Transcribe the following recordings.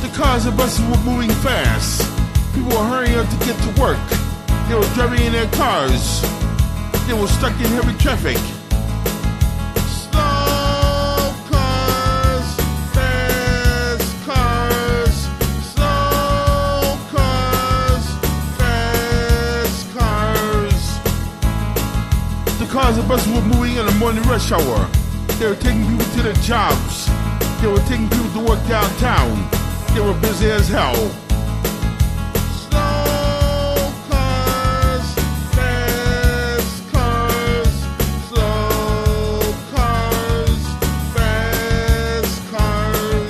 The cars and buses were moving fast. People were hurrying up to get to work. They were driving in their cars. They were stuck in heavy traffic. Slow cars, fast cars. Slow cars, fast cars. The cars and buses were moving in the morning rush hour. They were taking people to their jobs. They were taking people to work downtown. They were busy as hell. Slow cars, fast cars. Slow cars, fast cars.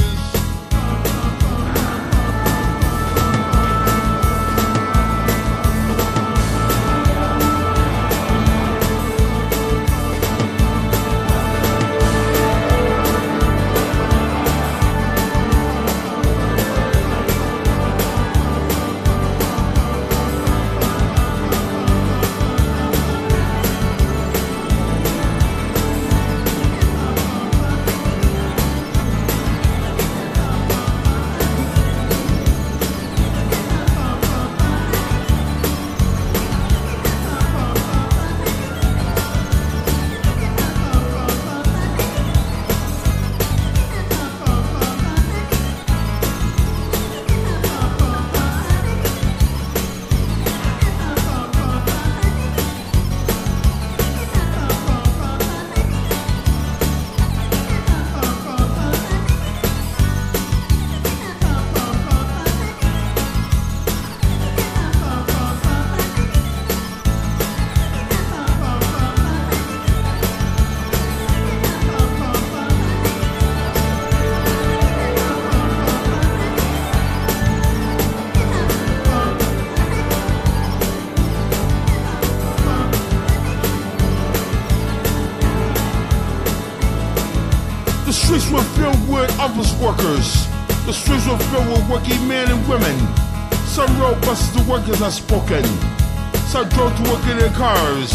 The streets were filled with office workers. The streets were filled with working men and women. Some rode buses to work as I spoken. Some drove to work in their cars.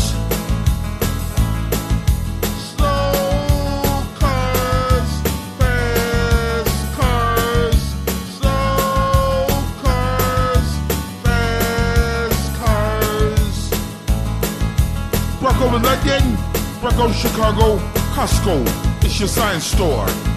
Slow cars, fast cars. Slow cars, fast cars. Bronco in London, Bronco Chicago, Costco. It's your science store.